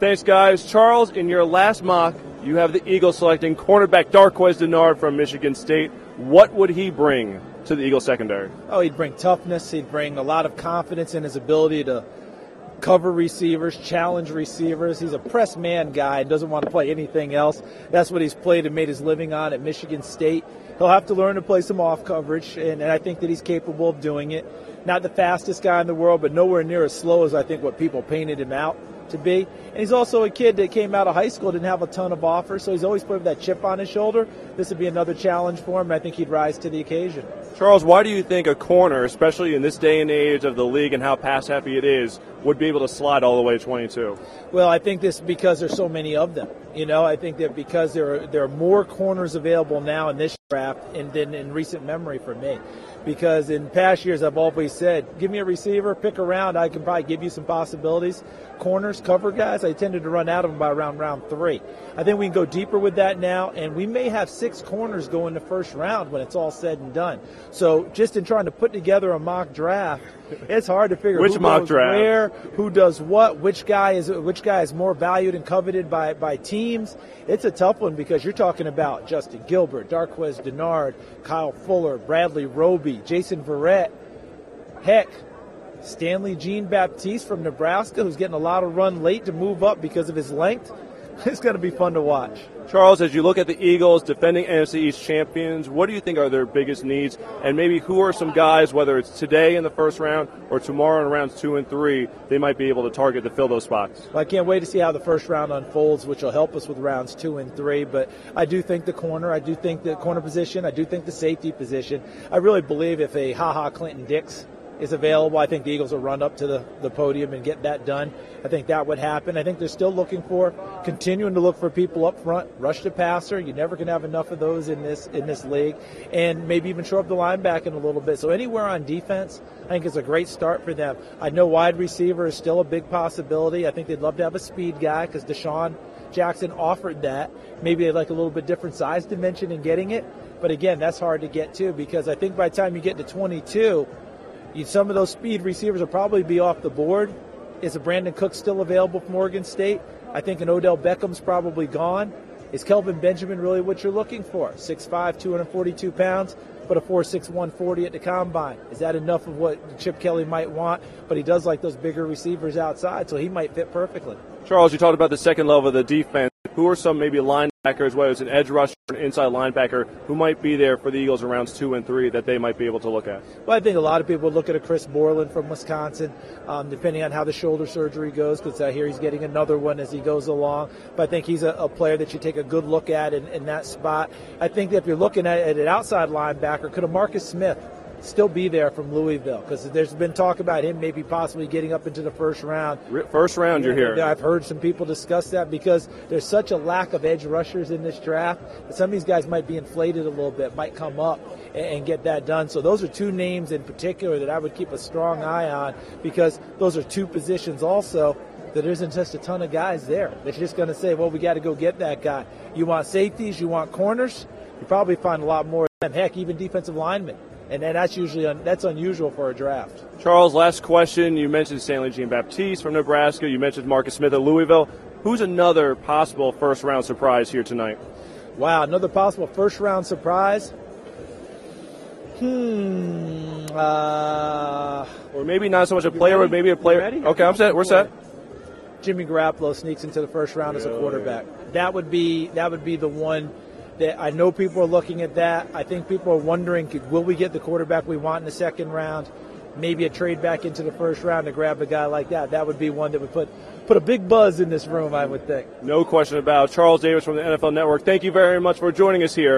Thanks, guys. Charles, in your last mock, you have the Eagles selecting cornerback Darqueze Dennard from Michigan State. What would he bring to the Eagles secondary? Oh, he'd bring toughness. He'd bring a lot of confidence in his ability to cover receivers, challenge receivers. He's a press man guy and doesn't want to play anything else. That's what he's played and made his living on at Michigan State. He'll have to learn to play some off coverage, and I think that he's capable of doing it. Not the fastest guy in the world, but nowhere near as slow as I think what people painted him out to be. And he's also a kid that came out of high school, didn't have a ton of offers, so he's always put that chip on his shoulder. This would be another challenge for him. I think he'd rise to the occasion. Charles, why do you think a corner, especially in this day and age of the league and how pass happy it is, would be able to slide all the way to 22? Well, I think this because there's so many of them. I think that because there are more corners available now in this draft than in recent memory for me. Because in past years, I've always said, give me a receiver, pick around, I can probably give you some possibilities. Corners, cover guys, I tended to run out of them by around round 3. I think we can go deeper with that now, and we may have 6 corners go in the first round when it's all said and done. So just in trying to put together a mock draft, it's hard to figure which who mock goes draft, where, who does what, which guy is more valued and coveted by teams. It's a tough one because you're talking about Justin Gilbert, Darqueze Dennard, Kyle Fuller, Bradley Roby, Jason Verrett, heck, Stanley Jean-Baptiste from Nebraska, who's getting a lot of run late to move up because of his length. It's going to be fun to watch. Charles, as you look at the Eagles defending NFC East champions, what do you think are their biggest needs? And maybe who are some guys, whether it's today in the first round or tomorrow in rounds 2 and 3, they might be able to target to fill those spots? Well, I can't wait to see how the first round unfolds, which will help us with rounds 2 and 3. But I do think the corner, I do think the corner position, I do think the safety position. I really believe if a Ha-Ha Clinton Dix is available, I think the Eagles will run up to the podium and get that done. I think that would happen. I think they're still continuing to look for people up front, rush the passer. You never can have enough of those in this league, and maybe even shore up the linebacking a little bit. So anywhere on defense, I think is a great start for them. I know wide receiver is still a big possibility. I think they'd love to have a speed guy because Deshaun Jackson offered that. Maybe they'd like a little bit different size dimension in getting it, but again, that's hard to get to because I think by the time you get to 22, some of those speed receivers will probably be off the board. Is a Brandon Cook still available from Oregon State? I think an Odell Beckham's probably gone. Is Kelvin Benjamin really what you're looking for? 6'5", 242 pounds, but a 4.6, 140 at the combine. Is that enough of what Chip Kelly might want? But he does like those bigger receivers outside, so he might fit perfectly. Charles, you talked about the second level of the defense. Who are some maybe linebackers, whether it's an edge rusher or an inside linebacker, who might be there for the Eagles in rounds 2 and 3 that they might be able to look at? Well, I think a lot of people would look at a Chris Borland from Wisconsin, depending on how the shoulder surgery goes, because I hear he's getting another one as he goes along. But I think he's a player that you take a good look at in that spot. I think that if you're looking at an outside linebacker, could a Marcus Smith still be there from Louisville? Because there's been talk about him maybe possibly getting up into the first round. First round, you're here. I've heard some people discuss that because there's such a lack of edge rushers in this draft that some of these guys might be inflated a little bit, might come up and get that done. So those are 2 names in particular that I would keep a strong eye on because those are 2 positions also that there isn't just a ton of guys there. They're just going to say, well, we got to go get that guy. You want safeties, you want corners, you probably find a lot more of them. Heck, even defensive linemen. And then that's unusual for a draft. Charles, last question. You mentioned Stanley Jean-Baptiste from Nebraska. You mentioned Marcus Smith at Louisville. Who's another possible first-round surprise here tonight? Wow, another possible first-round surprise? Or maybe not so much a player, but maybe a player. Ready? Okay, I'm set. We're set. Jimmy Garoppolo sneaks into the first round as a quarterback. That would be the one that I know people are looking at that. I think people are wondering, will we get the quarterback we want in the second round? Maybe a trade back into the first round to grab a guy like that. That would be one that would put a big buzz in this room, I would think. No question about it. Charles Davis from the NFL Network, thank you very much for joining us here